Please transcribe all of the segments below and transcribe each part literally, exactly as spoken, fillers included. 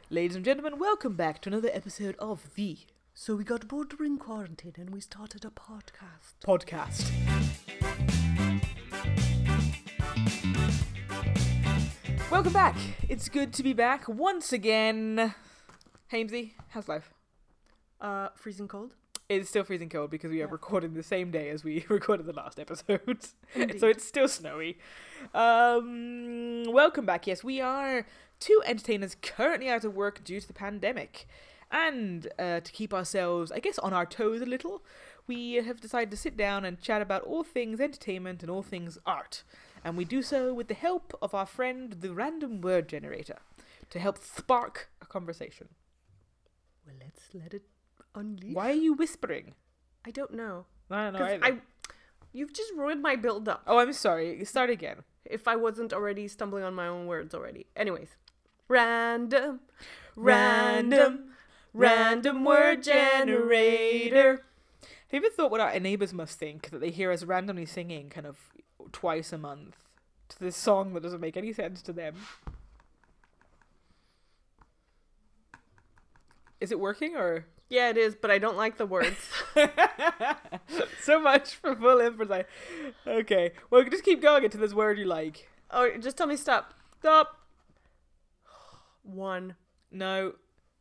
Ladies and gentlemen, welcome back to another episode of the So we got bored during quarantine and we started a podcast. podcast. Welcome back. It's good to be back once again. Hamesy, how's life? Uh, freezing cold? It's still freezing cold because we are Yeah. recording the same day as we recorded the last episode. Indeed. So it's still snowy. Um, welcome back. Yes, we are two entertainers currently out of work due to the pandemic. And uh, to keep ourselves, I guess, on our toes a little, we have decided to sit down and chat about all things entertainment and all things art. And we do so with the help of our friend, the random word generator, to help spark a conversation. Well, let's let it unleash. Why are you whispering? I don't know. I don't know 'Cause either. I, you've just ruined my build-up. Oh, I'm sorry. Start again. If I wasn't already stumbling on my own words already. Anyways. Random. Random. Random word generator. Have you ever thought what our neighbours must think that they hear us randomly singing kind of twice a month to this song that doesn't make any sense to them? Is it working or? Yeah, it is, but I don't like the words. So much for full emphasis. Okay, well, just keep going into this word you like. Oh, just tell me stop. Stop. One. No.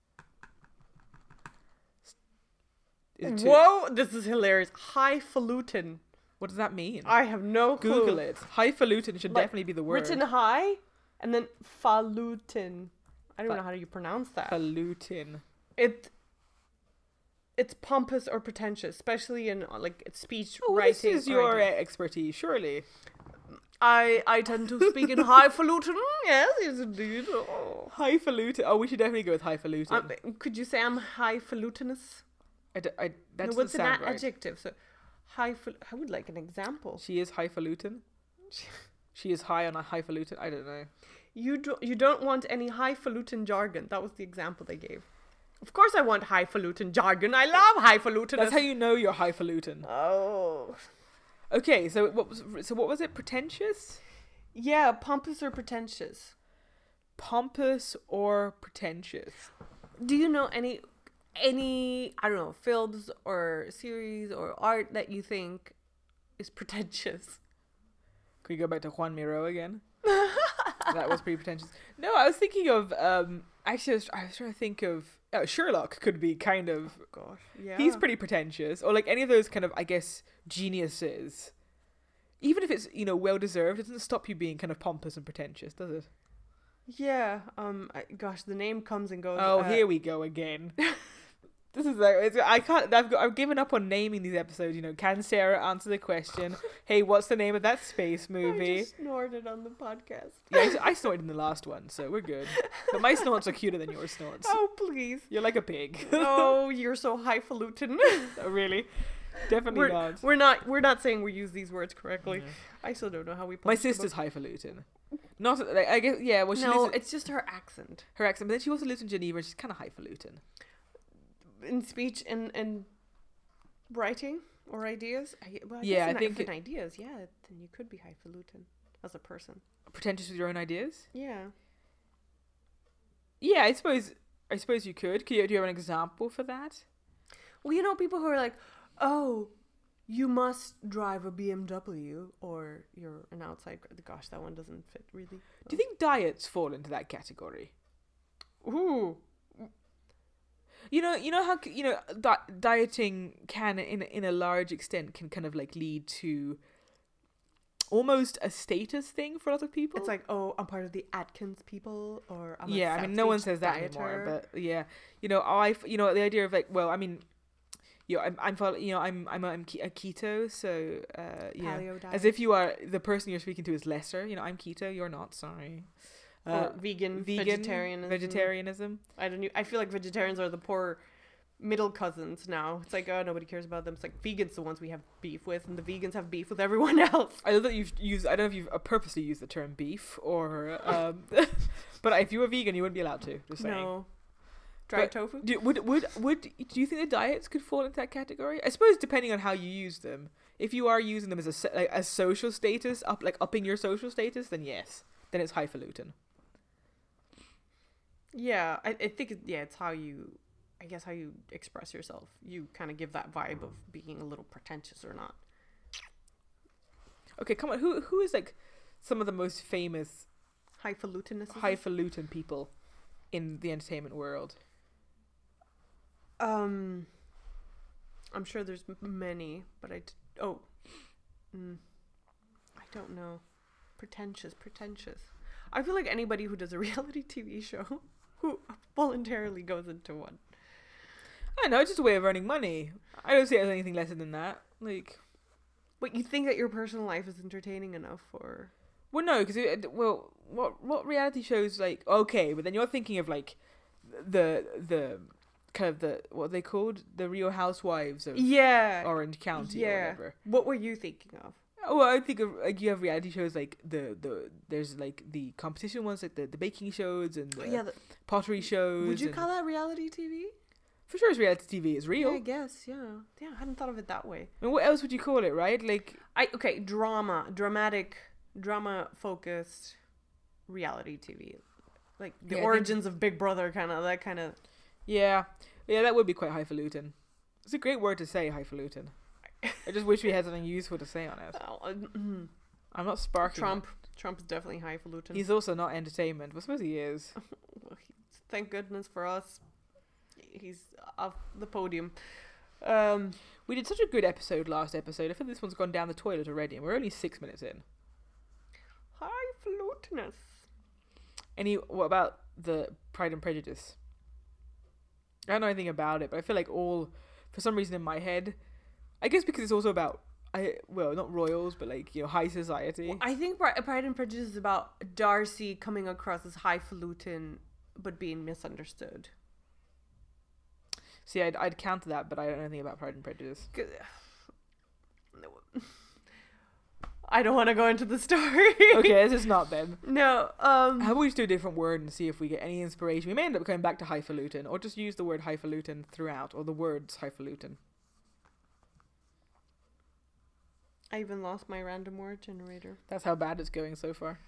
Is it two? Whoa, this is hilarious. Highfalutin. What does that mean? I have no clue. Google it. Highfalutin should Like, definitely be the word. Written high and then falutin. I don't Fa- know how you pronounce that. Falutin. It it's pompous or pretentious, especially in uh, like speech Oh, writing. this is or your uh, ideas. expertise, surely. I I tend to speak in highfalutin. Yes, yes indeed. Oh. Highfalutin. Oh, we should definitely go with highfalutin. Um, could you say I'm highfalutinous? I, d- I, that No, doesn't what's an sound a- right. adjective? So, highfal. I would like an example. She is highfalutin. She is high on a highfalutin. I don't know. You do, you don't want any highfalutin jargon. That was the example they gave. Of course, I want highfalutin jargon. I love highfalutin. That's how you know you're highfalutin. Oh. Okay, so what was so what was it? Pretentious, Yeah, pompous or pretentious. pompous, or pretentious? Do you know any any I don't know films or series or art that you think is pretentious? Can we go back to Juan Miro again? That was pretty pretentious. No, I was thinking of um. Actually, I was, I was trying to think of uh, Sherlock. Could be kind of. Gosh, yeah. He's pretty pretentious, or like any of those kind of, I guess, geniuses. Even if it's, you know, well deserved, it doesn't stop you being kind of pompous and pretentious, does it? Yeah. Um. I, gosh, the name comes and goes. Oh, uh, here we go again. This is like it's, I can't. I've got, I've given up on naming these episodes. You know, can Sarah answer the question? Hey, what's the name of that space I movie? just snorted on the podcast. Yeah, I, s- I snorted in the last one, so we're good. But my snorts are cuter than your snorts. Oh please. You're like a pig. Oh, you're so highfalutin. Oh, really? Definitely we're, not. we're not. We're not saying we use these words correctly. I still don't know how we. My pronounce them. sister's highfalutin. Not like I guess yeah. Well, she No, lives in, it's just her accent her accent, but then she also lives in Geneva. And she's kind of highfalutin. in speech and and writing or ideas. I, well, I Yeah, guess I in, think in it- ideas. Yeah, then you could be highfalutin as a person. Pretentious with your own ideas. Yeah. Yeah, I suppose. I suppose you could. Could you, do you have an example for that? Well, you know, people who are like, "Oh, you must drive a B M W," or you're an outside. gr- Gosh, that one doesn't fit really. Do you think diets fall into that category? Ooh. You know, you know how c- you know di- dieting can, in in a large extent, can kind of like lead to almost a status thing for a lot of people. It's like, oh, I'm part of the Atkins people, or I'm yeah, a I mean, South no one Beach says that dieter. anymore. But yeah, you know, I you know the idea of like, well, I mean, you know, I'm I'm follow- you know I'm I'm I'm ke- a keto, so uh, yeah, Paleo diet. as if you are the person you're speaking to is lesser. You know, I'm keto, you're not. Sorry. or vegan, vegan vegetarianism. vegetarianism. I don't. know- I feel like vegetarians are the poor middle cousins now. It's like, oh, nobody cares about them. It's like vegans, the ones we have beef with, and the vegans have beef with everyone else. I know that you've used. I don't know if you've uh, purposely used the term beef or, um, but if you were vegan, you wouldn't be allowed to. Just saying. No. Dried But tofu? Do, would would would do you think the diets could fall into that category? I suppose depending on how you use them. If you are using them as a se- like a social status, up like upping your social status, then yes, then it's highfalutin. Yeah, I, I think it, yeah, it's how you, I guess how you express yourself. You kind of give that vibe of being a little pretentious or not. Okay, come on. Who who is like some of the most famous Highfalutinous. highfalutin people in the entertainment world? Um, I'm sure there's m- many, but I t- oh, mm, I don't know. Pretentious, pretentious. I feel like anybody who does a reality T V show who voluntarily goes into one. I don't know, it's just a way of earning money. I don't see it as anything lesser than that. Like, But you think that your personal life is entertaining enough for? well, no, because well, what what reality shows like okay, but then you're thinking of like the the kind of the what are they called, the Real Housewives of Yeah. Orange County yeah. or whatever. What were you thinking of? Oh, well, I think of like you have reality shows like the the there's like the competition ones like the, the baking shows and the Oh, yeah. The, pottery shows. would you and- call that reality T V? For sure, it's reality T V. It's real. Yeah, I guess. Yeah. Yeah. I hadn't thought of it that way. I mean, what else would you call it, right? Like, I okay. Drama, dramatic, drama focused reality T V, like the Yeah, I think- origins of Big Brother, kind of that kind of. yeah, yeah, that would be quite highfalutin. It's a great word to say, highfalutin. I just wish we had something useful to say on it. I'm not sparking. Trump. Trump is definitely highfalutin. He's also not entertainment. I suppose he is. Thank goodness for us. He's off the podium. Um, We did such a good episode last episode. I think this one's gone down the toilet already, and we're only six minutes in. highfalutinous. Any? What about the Pride and Prejudice? I don't know anything about it, but I feel like all, for some reason in my head, I guess because it's also about, I well, not royals, but like, you know, high society. I think Pri- Pride and Prejudice is about Darcy coming across as highfalutin, but being misunderstood. See, I'd, I'd counter that, but I don't know anything about Pride and Prejudice. I don't want to go into the story. Okay, this is not then. No. Um. How about we just do a different word and see if we get any inspiration? We may end up going back to highfalutin, or just use the word highfalutin throughout, or the words highfalutin. I even lost my random word generator. That's how bad it's going so far.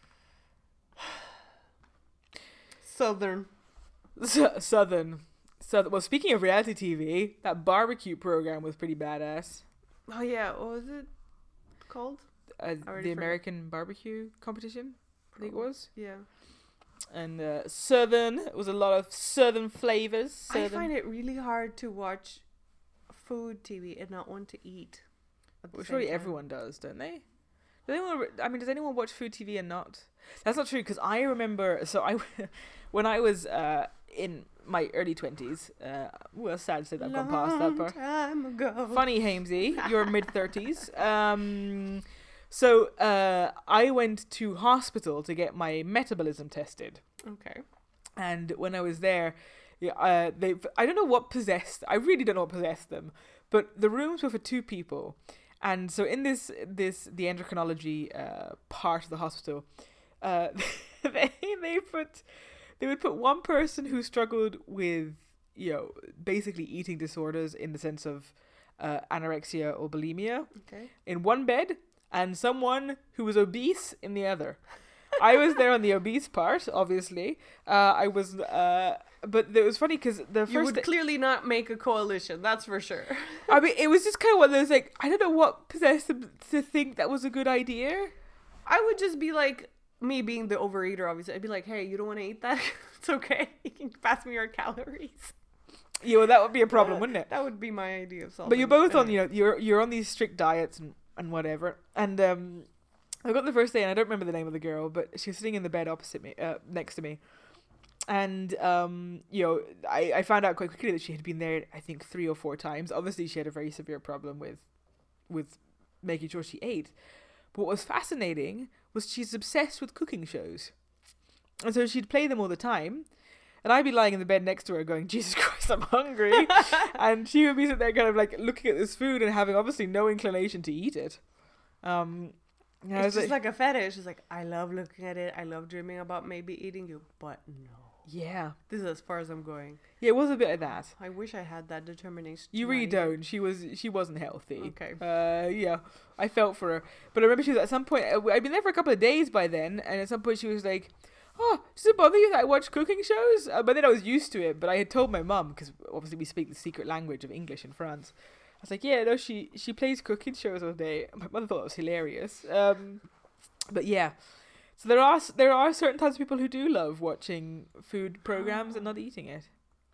Southern. S- Southern. Southern. Well, speaking of reality T V, that barbecue program was pretty badass. Oh yeah. What was it called? Uh, I the already forgot. American barbecue competition, I think it was. Yeah. And uh, Southern. It was a lot of Southern flavors. Southern. I find it really hard to watch food T V and not want to eat. at the Well, same surely time. everyone does, don't they? Does anyone? re- I mean, does anyone watch food T V and not? That's not true because I remember. So I, when I was uh, in my early twenties, uh, well, sad to say that I've gone past that part. Time ago. Funny, Hamesy, you're mid thirties. Um, so uh, I went to hospital to get my metabolism tested, Okay. and when I was there, yeah, uh, they I don't know what possessed. I really don't know what possessed them, but the rooms were for two people, and so in this this the endocrinology uh, part of the hospital, uh, they they put they would put one person who struggled with, you know, basically eating disorders in the sense of uh, anorexia or bulimia Okay. in one bed, and someone who was obese in the other. I was there on the obese part, obviously. Uh, I was, uh, but it was funny because the You first. would day- clearly not make a coalition, that's for sure. I mean, it was just kind of one of those like I don't know what possessed them to think that was a good idea. I would just be like, me being the overeater, obviously, I'd be like, hey, you don't want to eat that? It's okay. You can pass me your calories. Yeah, well, that would be a problem, wouldn't it? That would be my idea of solving. But you're both on, Anyway. you know, you're you're on these strict diets and, and whatever. And um, I got the first day, and I don't remember the name of the girl, but she was sitting in the bed opposite me, uh, next to me. And um, you know, I, I found out quite quickly that she had been there, I think, three or four times. Obviously, she had a very severe problem with, with making sure she ate. But what was fascinating was she's obsessed with cooking shows, and so she'd play them all the time. And I'd be lying in the bed next to her going, Jesus Christ, I'm hungry. And she would be sitting there kind of like looking at this food and having obviously no inclination to eat it. Um, and I It's was just like, like a fetish. It's like, I love looking at it. I love dreaming about maybe eating you. But no. yeah. This is as far as I'm going. Yeah, it was a bit of that. I wish I had that determination. You really don't. She was, she wasn't healthy. Okay. Uh, yeah, I felt for her. But I remember she was at some point, uh, I'd been there for a couple of days by then. And at some point she was like, oh, does it bother you that I watch cooking shows? Uh, but then I was used to it. But I had told my mum, because obviously we speak the secret language of English in France. I was like, yeah, no, she she plays cooking shows all day. My mother thought it was hilarious. Um, but yeah, so there are there are certain types of people who do love watching food programs and not eating it.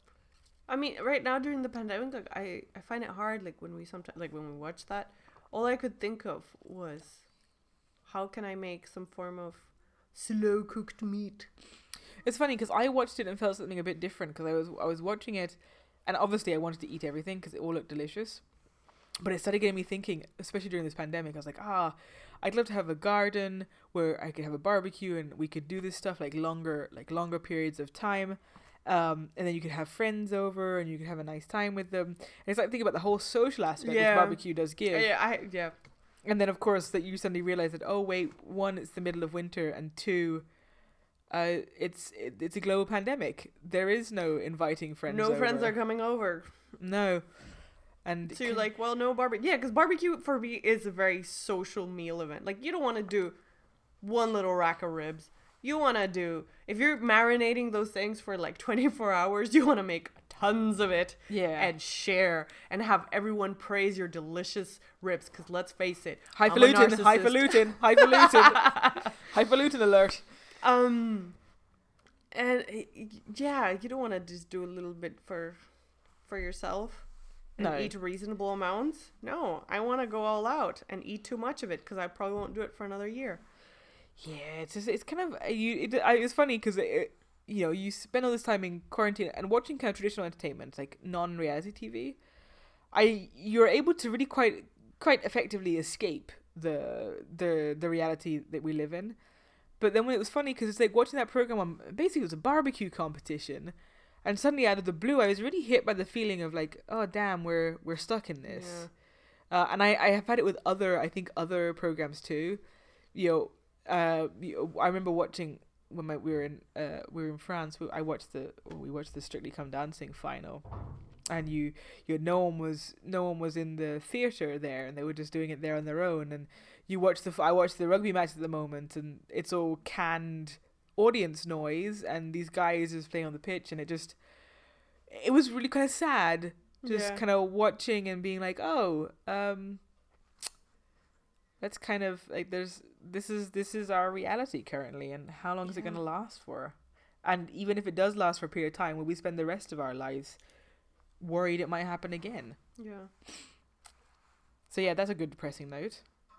I mean, right now during the pandemic, like I, I find it hard. Like when we sometimes like when we watch that, all I could think of was, how can I make some form of slow cooked meat? It's funny because I watched it and felt something a bit different because I was I was watching it, and obviously I wanted to eat everything because it all looked delicious. But it started getting me thinking, especially during this pandemic, I was like, ah, I'd love to have a garden where I could have a barbecue and we could do this stuff like longer, like longer periods of time. Um, and then you could have friends over and you could have a nice time with them. And it's like thinking about the whole social aspect Yeah. which barbecue does give. Yeah, I yeah. And then of course that you suddenly realize that, oh wait, one, it's the middle of winter, and two, uh, it's it, it's a global pandemic. There is no inviting friends. No over. friends are coming over. No. And So you're like, well, no barbecue. Yeah, because barbecue for me is a very social meal event. Like, you don't want to do one little rack of ribs. You want to do, if you're marinating those things for like twenty-four hours, you want to make tons of it yeah, and share and have everyone praise your delicious ribs. Because let's face it, highfalutin, I'm a narcissist. highfalutin, highfalutin, highfalutin alert. Um, and uh, yeah, you don't want to just do a little bit for, for yourself. And No. eat reasonable amounts. No, I want to go all out and eat too much of it because I probably won't do it for another year. Yeah, it's just, it's kind of uh, you. It, I, it's funny because it, you know, you spend all this time in quarantine and watching kind of traditional entertainment, like non-reality T V. I you're able to really quite quite effectively escape the the the reality that we live in. But then when it was funny because it's like watching that program on, basically it was a barbecue competition, and suddenly out of the blue I was really hit by the feeling of like, oh damn, we're we're stuck in this. Yeah. Uh, and I I have had it with other I think other programs too. You know. Uh, I remember watching when my, we were in uh we were in France. We, I watched the we watched the Strictly Come Dancing final, and you you no one was no one was in the theater there, and they were just doing it there on their own. And you watch the I watched the rugby match at the moment, and it's all canned audience noise, and these guys just playing on the pitch, and it just it was really kind of sad, just Yeah. kind of watching and being like, oh, um. That's kind of like there's this is this is our reality currently, and how long is it Yeah. going to last for? And even if it does last for a period of time, will we spend the rest of our lives worried it might happen again? Yeah. So yeah, that's a good depressing note.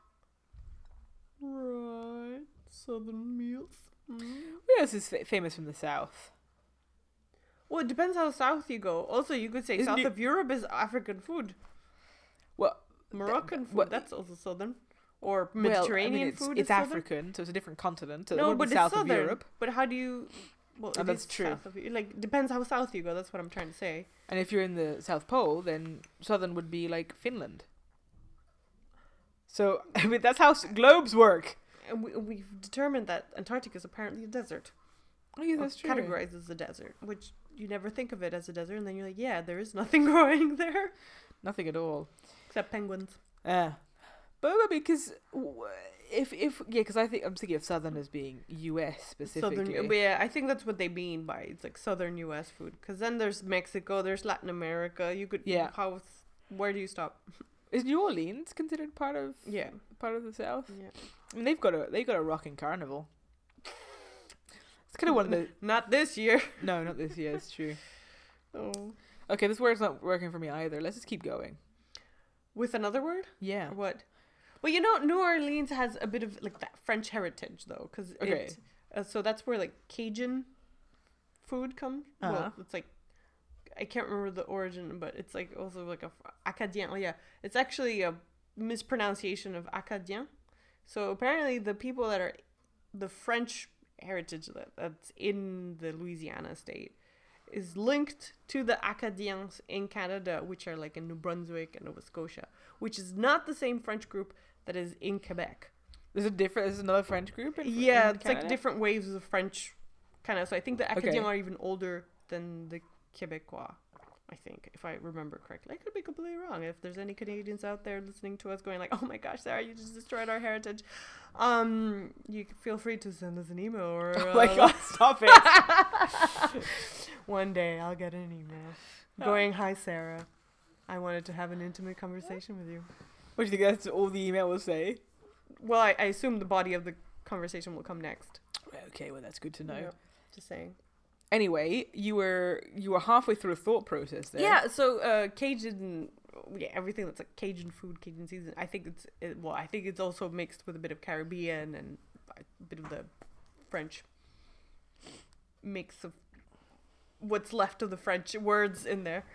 Right. Southern meals. Mm. Who else is fa- famous from the south? Well, it depends how south you go. Also, you could say Isn't south it- of Europe is African food. Well, Moroccan food, well, that's also southern. Or well, I Mediterranean mean, it's, food it's is southern. African, so it's a different continent. So it No, wouldn't but be it's south southern. of Europe. But how do you... Well, Oh, it that's is true. South of, like, depends how south you go. That's what I'm trying to say. And if you're in the South Pole, then southern would be like Finland. So I mean, that's how s- globes work. And we, we've determined that Antarctica is apparently a desert. Oh yeah, Or that's true. categorized as a desert, which you never think of it as a desert, and then you're like, yeah, there is nothing growing there Nothing at all. except penguins. Yeah, but I mean, because if if yeah, because I think I'm thinking of southern as being U S specifically. Southern, but yeah, I think that's what they mean by it's like southern U S food. Because then there's Mexico, there's Latin America. You could Yeah. How? Where do you stop? Is New Orleans considered part of Yeah, part of the South? yeah. I mean, they've got a they've got a rocking carnival. It's kind of one of the Not this year. no, not this year. It's true. Oh. Okay, this word's not working for me either. Let's just keep going. With another word? Yeah. Or what? Well, you know, New Orleans has a bit of like that French heritage though, because Okay. it, uh, so that's where like Cajun food comes. Uh-huh. Well, it's like I can't remember the origin, but it's like also like a Acadien. Oh yeah, it's actually a mispronunciation of Acadien. So apparently, the people that are the French heritage that, that's in the Louisiana state is linked to the Acadians in Canada, which are like in New Brunswick and Nova Scotia, which is not the same French group that is in Quebec. There's a different. There's another French group. In, Yeah, in it's like Canada? different waves of French kind of. So I think the Acadians Okay. are even older than the Quebecois. I think, if I remember correctly. I could be completely wrong. If there's any Canadians out there listening to us going like, oh my gosh, Sarah, you just destroyed our heritage, um, you can feel free to send us an email or... Oh my uh, god, stop it. One day I'll get an email going, hi, Sarah. I wanted to have an intimate conversation with you. What do you think that's all the email will say? Well, I, I assume the body of the conversation will come next. Okay, well, that's good to know. Yeah, just saying. Anyway, you were you were halfway through a thought process there. Yeah, so uh, Cajun, yeah, everything that's like Cajun food, Cajun season. I think it's it, well, I think it's also mixed with a bit of Caribbean and a bit of the French mix of what's left of the French words in there.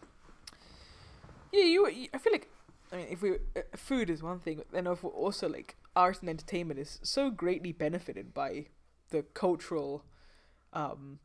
Yeah, you. you I feel like, I mean, if we uh, food is one thing, then if also like art and entertainment is so greatly benefited by the cultural, um.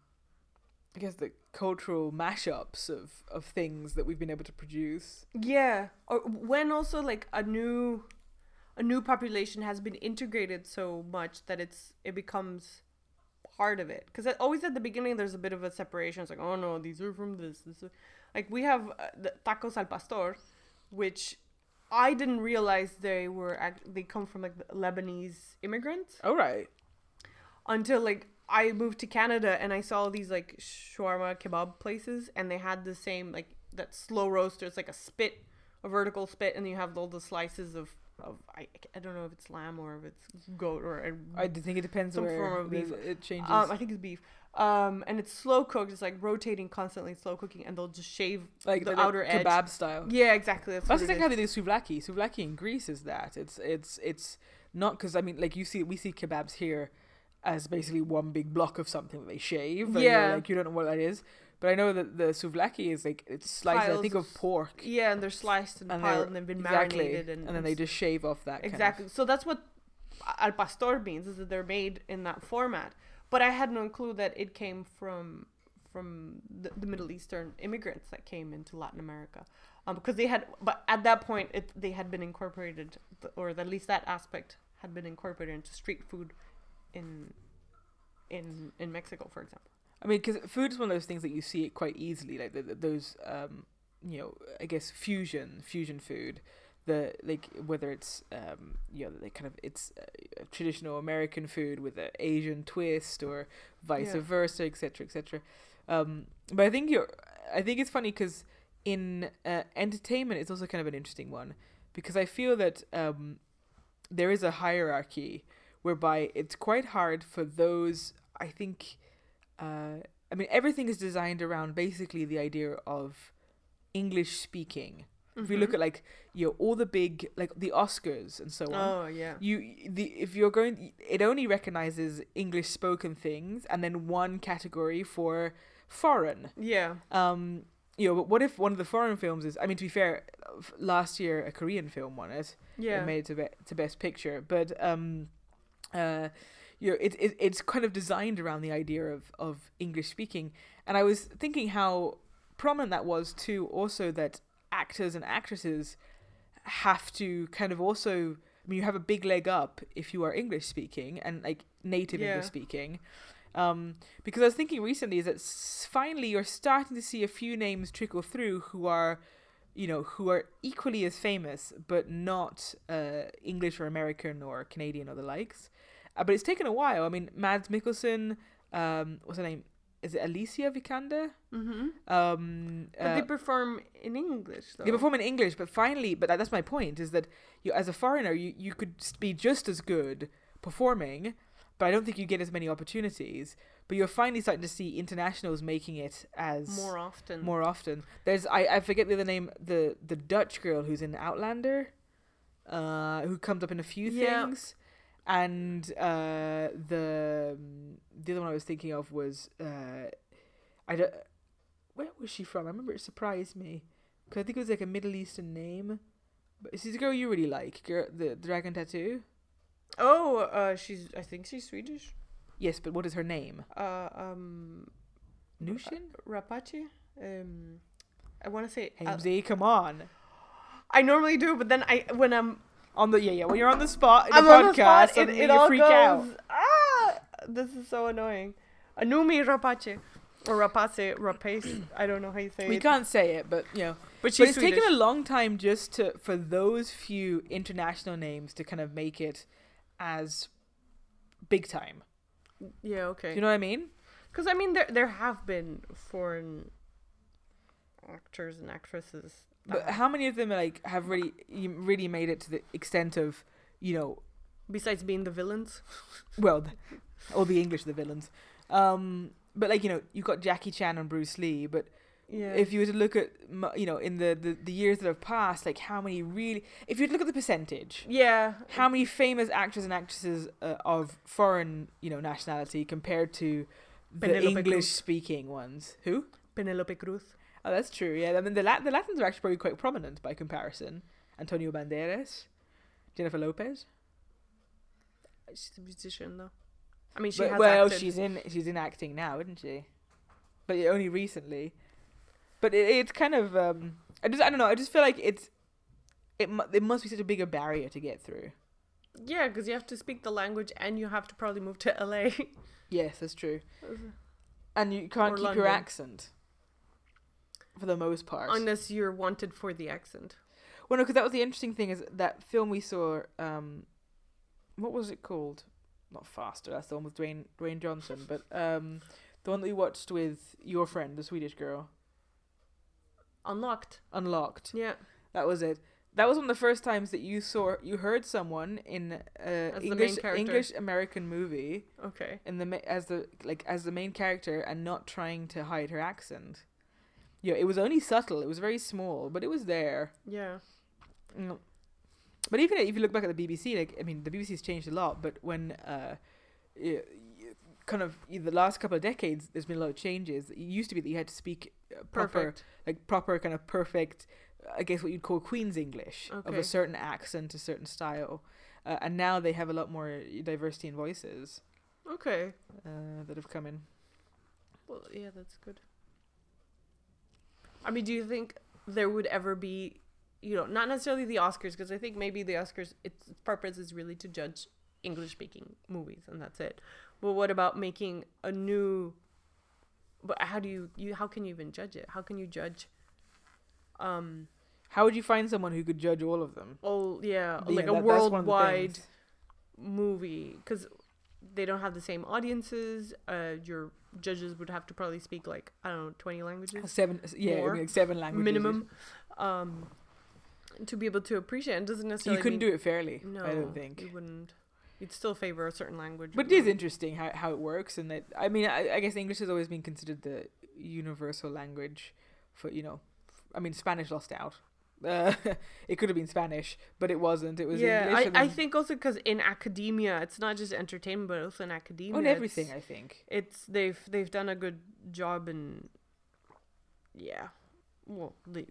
I guess the cultural mashups of, of things that we've been able to produce. Yeah, or when also like a new, a new population has been integrated so much that it's it becomes part of it. Because always at the beginning there's a bit of a separation. It's like, oh no, these are from this. this is... Like we have uh, the tacos al pastor, which I didn't realize they were act- they come from like the Lebanese immigrants. Oh right. Until like. I moved to Canada and I saw these like shawarma kebab places and they had the same like that slow roaster. It's like a spit, a vertical spit, and you have all the slices of, of I, I don't know if it's lamb or if it's goat or a, I think it depends some where form of beef. It changes. Um, I think it's beef. Um, and it's slow cooked. It's like rotating constantly, slow cooking, and they'll just shave like the like outer edge. kebab style. Yeah, exactly. That's, That's what the it thing how is. they do souvlaki. Souvlaki in Greece is that it's it's it's not because I mean like you see we see kebabs here as basically one big block of something that they shave. And Yeah. you're like you don't know what that is, but I know that the souvlaki is like it's sliced. I Piles think of- of pork. Yeah, and they're sliced and, And piled they're- and they've been exactly, marinated and and then they just shave off that. exactly. Kind of. So that's what al pastor means, is that they're made in that format. But I had no clue that it came from from the, the Middle Eastern immigrants that came into Latin America, um, because they had. But at that point, it they had been incorporated, or at least that aspect had been incorporated into street food in in in Mexico, for example. I mean, because food is one of those things that you see it quite easily, like the, the, those, um, you know, I guess fusion, fusion food, the like whether it's, um, you know, like kind of it's uh, traditional American food with an Asian twist or vice Yeah. versa, et cetera, et cetera. Um, but I think you're, I think it's funny because in uh, entertainment, it's also kind of an interesting one because I feel that um, there is a hierarchy whereby it's quite hard for those. I think. Uh, I mean, everything is designed around basically the idea of English speaking. Mm-hmm. If you look at like you know all the big like the Oscars and so on. Oh yeah. You the if you're going, it only recognizes English spoken things and then one category for foreign. Yeah. Um, you know, but what if one of the foreign films is? I mean, to be fair, last year a Korean film won it. Yeah. It made it to, be, to Best Picture, but um, uh. You know, it, it it's kind of designed around the idea of, of English speaking. And I was thinking how prominent that was too, also that actors and actresses have to kind of also, I mean, you have a big leg up if you are English speaking and like native Yeah. English speaking. Um, because I was thinking recently is that s- finally you're starting to see a few names trickle through who are, you know, who are equally as famous, but not uh, English or American or Canadian or the likes. Uh, but it's taken a while. I mean, Mads Mikkelsen, um, what's her name? Is it Alicia Vikander? Mm-hmm. Um, But uh, they perform in English, though. they perform in English, but finally, but that, that's my point, is that you, as a foreigner, you, you could s- be just as good performing, but I don't think you get as many opportunities. But you're finally starting to see internationals making it as more often. more often. There's I, I forget the other name, the the Dutch girl who's in Outlander, uh, who comes up in a few Yeah. things. And uh, the the other one I was thinking of was uh, I don't, where was she from? I remember it surprised me because I think it was like a Middle Eastern name. But she's a girl you really like, girl, the dragon tattoo. Oh, uh, she's. I think she's Swedish. Yes, but what is her name? Uh, um, Nushin? Rapace. Um, I want to say. Uh, Hamzy, come on. I normally do, but then I when I'm On the yeah yeah when you're on the spot in I'm a on the podcast, spot, it, suddenly it you all freak goes. out. Ah, this is so annoying. Anumi Rapace. Or rapace, rapace. I don't know how you say We it. can't say it, but you know. But But she's it's Swedish. taken a long time just to for those few international names to kind of make it as big time. Yeah, okay. Do you know what I mean? Because I mean, there there have been foreign actors and actresses. But that- how many of them like have really you really made it to the extent of, you know, besides being the villains. well, the, all the English the villains. Um, but like you know, you got Jackie Chan and Bruce Lee, but Yeah. if you were to look at mu- you know in the, the the years that have passed, like how many really, if you look at the percentage, yeah. how many famous actors and actresses uh, of foreign you know nationality compared to the Penelope English Cruz. speaking ones? Who? Penelope Cruz. Oh, that's true. Yeah, I mean the Lat- the Latins are actually probably quite prominent by comparison. Antonio Banderas, Jennifer Lopez. She's a musician, though. I mean, she But- has well, acted. she's in she's in acting now, isn't she? But yeah, only recently. But it, it's kind of um, I just I don't know. I just feel like it's it mu- it must be such a bigger barrier to get through. Yeah, because you have to speak the language and you have to probably move to L A. Yes, that's true. And you can't Or keep your London. accent for the most part. Unless you're wanted for the accent. Well, no, because that was the interesting thing is that film we saw. Um, what was it called? Not Faster. That's the one with Dwayne Dwayne Johnson. But um, the one that we watched with your friend, the Swedish girl, Unlocked. Unlocked. Yeah. That was it. That was one of the first times that you saw you heard someone in a As the main English character. English American movie Okay. in the ma- as the like as the main character and not trying to hide her accent. Yeah, it was only subtle. It was very small, but it was there. Yeah. Mm. But even if you look back at the B B C, like I mean, the B B C's changed a lot. But when uh, y- y- kind of the last couple of decades, there's been a lot of changes. It used to be that you had to speak uh, proper, Perfect. like proper kind of perfect, I guess what you'd call Queen's English of Okay. a certain accent, a certain style. Uh, and now they have a lot more diversity in voices Okay. uh, that have come in. Well, yeah, that's good. I mean, do you think there would ever be, you know, not necessarily the Oscars, because I think maybe the Oscars, its purpose is really to judge English-speaking movies, and that's it. But what about making a new? But how do you you how can you even judge it? How can you judge? Um. How would you find someone who could judge all of them? Oh yeah, You like know, a that- that's one of the worldwide things. movie, because they don't have the same audiences. Uh, your judges would have to probably speak like I don't know twenty languages Seven, yeah, More. like seven languages minimum, um, to be able to appreciate. It doesn't necessarily. You couldn't mean, do it fairly. No, I don't think. you wouldn't. You'd still favor a certain language. But it is interesting how, how it works, and that I mean I, I guess English has always been considered the universal language for you know, I mean Spanish lost out. Uh, it could have been Spanish, but it wasn't. It was yeah, English. I, and I then- think also because in academia, it's not just entertainment, but also in academia, on everything. It's, I think. it's they've they've done a good job in. Yeah, well, the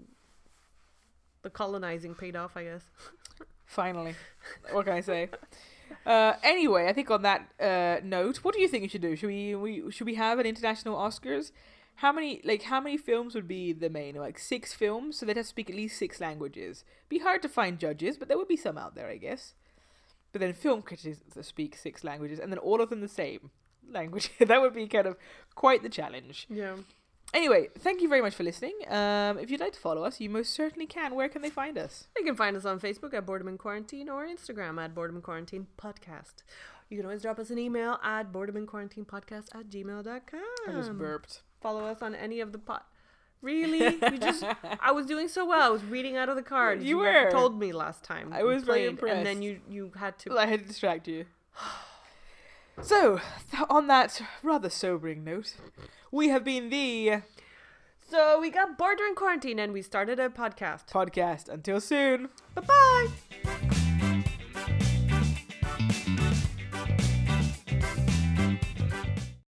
the colonizing paid off, I guess. Finally, what can I say? Uh, anyway, I think on that uh, note, what do you think we should do? Should we, we should we have an international Oscars? How many like how many films would be the main? Like six films, so they'd have to speak at least six languages. Be hard to find judges, but there would be some out there, I guess. But then film critics to speak six languages, and then all of them the same language. That would be kind of quite the challenge. Yeah. Anyway, thank you very much for listening. Um, if you'd like to follow us, you most certainly can. Where can they find us? You can find us on Facebook at Boredom in Quarantine or Instagram at Boredom in Quarantine Podcast. You can always drop us an email at boredom in quarantine podcast at gmail dot com. I just burped. Follow us on any of the pot. Really? You just I was doing so well. I was reading out of the cards. You were. told me last time. I we was very played, And then impressed. you you had to Well, I had to distract you. So, th- on that rather sobering note, we have been the So we got Boredom in Quarantine and we started a podcast. podcast. Until soon. Bye bye.